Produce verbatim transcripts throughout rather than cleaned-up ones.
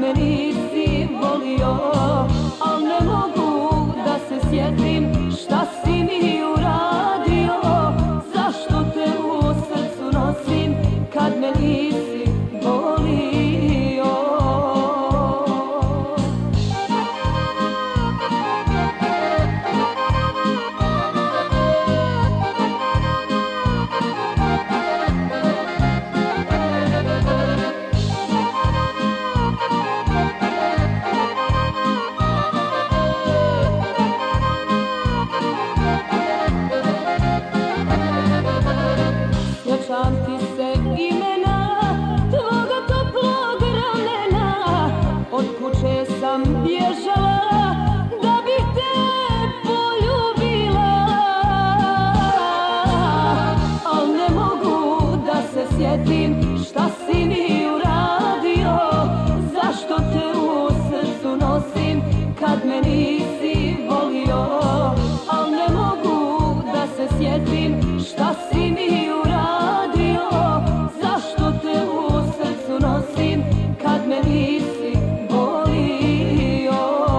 me nisi volio, al ne mogu da se sjetim šta si mi uradio. Zašto te u srcu nosim kad me nisi volio? Sjećam ti se imena tvoga toplog ramena, od kuće sam bježala da bih te poljubila, al ne mogu da se sjetim šta si mi uradio. Zašto te u srcu nosim kad me nisi volio, al ne mogu da se sjetim šta si mi uradio. Zašto te u srcu nosim kad me nisi volio?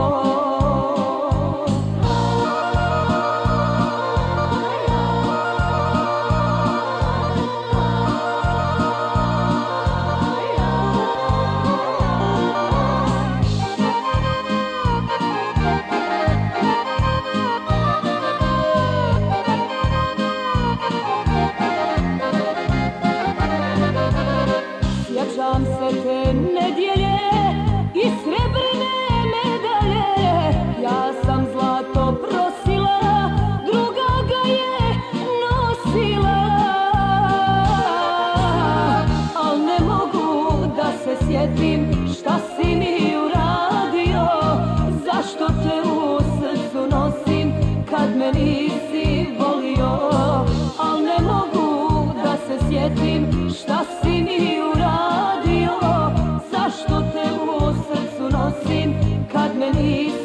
Sjećam se te nedjelje i srebrne medalje. Ja sam zlato prosila, druga ga je nosila, al ne mogu da se sjetim šta si mi uradio. Zašto te u srcu nosim kad me nisi volio, al ne mogu da se sjetim šta si mi uradio. Zašto te u srcu nosim kad me nisi